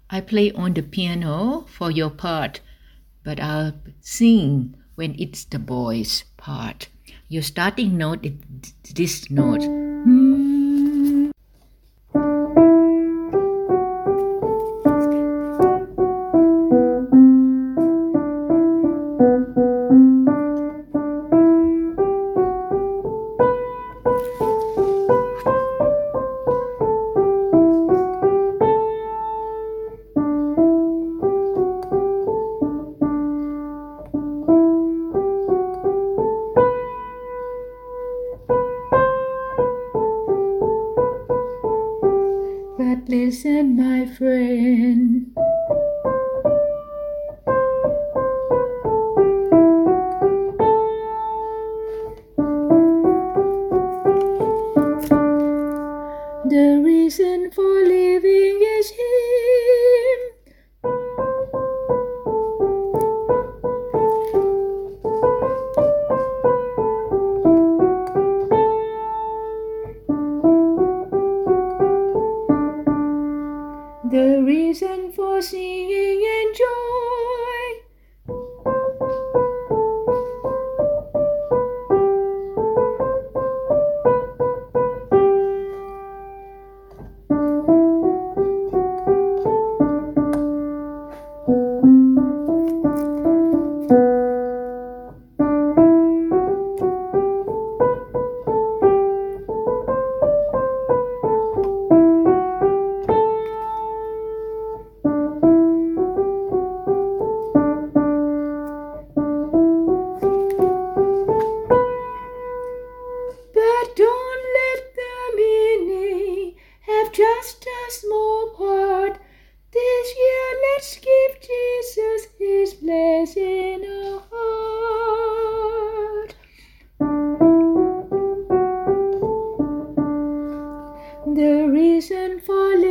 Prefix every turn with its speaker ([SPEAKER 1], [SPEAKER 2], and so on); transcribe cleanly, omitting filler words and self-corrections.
[SPEAKER 1] I play on the piano for your part, but I'll sing when it's the boy's part. Your starting note is this note. But listen, my friend. The reason for living is him. The reason for singing and joy. But don't let the meaning have just a small part. This year let's give Jesus his place in our heart. The reason for